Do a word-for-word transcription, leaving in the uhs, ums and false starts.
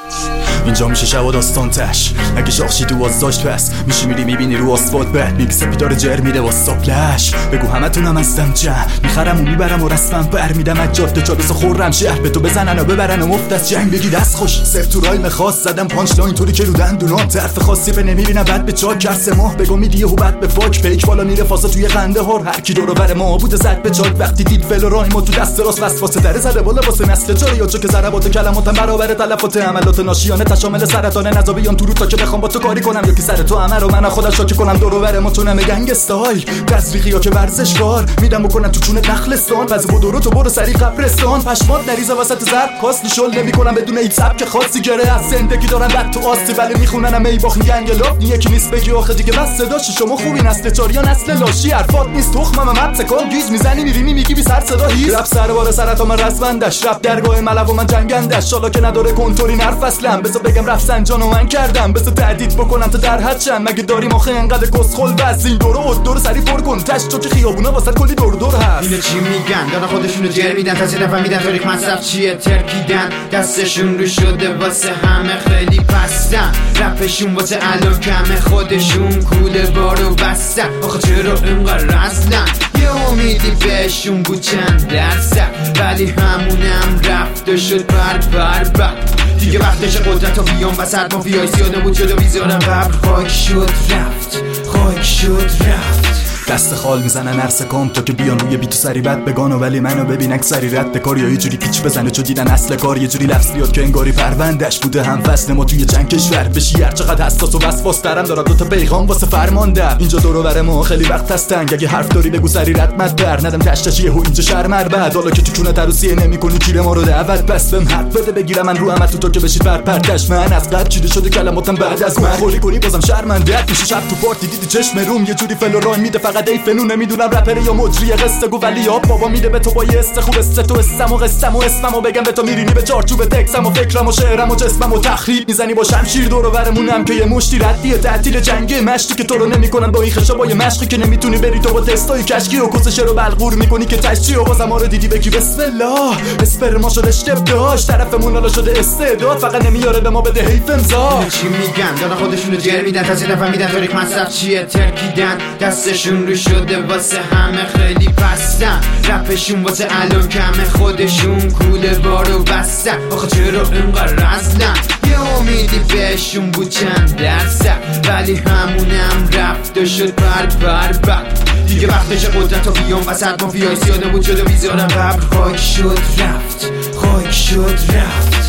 اینجا میشه شب و داستان تش، اگه شاخشی تو باز داشت پس میشی میری میبینی رو آسفالت بد میگی سپیدار جر میده با ساپلش. بگو همه تونم هستم چه میخرم و میبرم و رسمم بر میدم از جاده چالس خورم شهر به تو بزنن و ببرن و مفت از جنگ بگی دست خوش. سفت تو رایم خاص زدم پانچ لاین طوری که رو دندونام طرف خاصی به نمیبینم بعد به چاک کرس ماه بگو میدی و بعد به فاک فیک بالا میره فاسا توی خنده هار هر کی دور و بر ما بود زد به چاک وقتی دید فل و رایم تو دست راست وسواسه در زده بالا واسه نسل چاره یا چه که ضربات کلماتم برابر تلفات عملات ناشیانه تشامل سرطان نزابیان تو رو تا که بخوام با تو کاری کنم یا که سر تو عمر و من خودم شاکی کنم دور و بر ما تونم گنگ استایل تزریقی یا که ورزشکار میدم بکنم تو چونه نخلستان پس بدورو تو برو سری قبرستان پشمات نریزه وسط زرد کاست شل نمیکنم بدون هیچ سبک خاصی گره از زندگی دارن بعد تو آستی ولی میخوننم ای باخ گنگ لاف یکی نیست بگی آخه دیگه بس صداش شما خوبی نسل چار یا نسل لاشی حرفات نیست تخمم مبت کن گیز میزنی میرینی میگی بی سر صدا هیز رپ سربار سرطان من رسوندش رپ درگاه ملو من جنگندش شالا که نداره کنتولی نرف اصلا بذار بگم رفت سنجانو من کردم بذار تهدید بکنم تا در حد شم مگه داریم آخه انقدر کسخل بس این دورو و دور سری پر کن تش تو که خیابونا واسه کلی دور دور هست. اینو چی میگن دارن خودشونو جر میدن تا سه دفعه میدن تاریخ مصرف چیه ترکیدن دستشون رو شده واسه همه خیلی پستن رپشون واسه الان کمه خودشون کوله بارو بستن آخه چرا اینقدر رزلن یه امیدی بهشون بود چند درصد ولی همونم رفت و شد بر بر بر دیگه وقتش قدرت و بیان وسط مافیای سیانه بود شد و بیزارم قبر خاک شد رفت خاک شد رفت دست خال میزنن هر سکام تا که بیان روی بیتو سری بد بگانو ولی منو ببین اکثری رد کار یا یه جوری پیچ بزنه چو دیدن اصل کار یه جوری لفظ بیاد که انگاری پروندهش بوده هم فصل ما توی چند کشور بشی هر چقدر حساس و وسواس ترم دارم دوتا پیغام واسه فرماندم اینجا دور و بر ما خیلی وقت هستن اگه حرف داری بگو سری رد مد بر ندم تشتشیه و اینجا شرمر بعد حالا که تو چونه تروسیه نمیکنی کیر ما رو دعوت بس بهم حرف بده بگیرم من رو همت تو که بشید بر پرتش من از قد چیده شده کلماتم بعد از من خوری کنی بازم شرمنده میشه شب تو پارتی دیدی چشم روم یه جوری فل و رایم میده فقط ای فنون نمیدونم رپر یا مجری قصه گو ولی یا بابا میده به تو با یه است خوب است تو اسم و قسم و اسمم و بگم به تو میرینی به چارچوب تکسم و فکرم و شعرم و جسمم و تخریب میزنی با شمشیر دور و برمونم که یه مشتی ردیه تعطیل جنگی مشتی که تو رو نمیکنن با این خشا با یه مشقی که نمیتونی بری تو با تستای کشکی و کسش رو بلغور میکنی که تشچی و بازم رو دیدی بگی بسم الله اسپرما شده اشتب داشت طرفمون حالا شده استعداد فقط نمیاره به ما بده حیف امضا. چی میگن دارن خودشونو جر میدن تا سه دفعه میدن تاریخ مصرف چیه ترکیدن دستشون رو شده واسه همه خیلی پستن رپشون واسه الان کمه خودشون کوله بارو بستن آخه چرا اینقدر رزلن یه امیدی بهشون بود چند درصد ولی همونم رفت و شد بر بر بر دیگه وقتش قدرت و بیان وسط مافیای سیانه بود شد و بیزارم قبر خاک شد رفت خاک شد رفت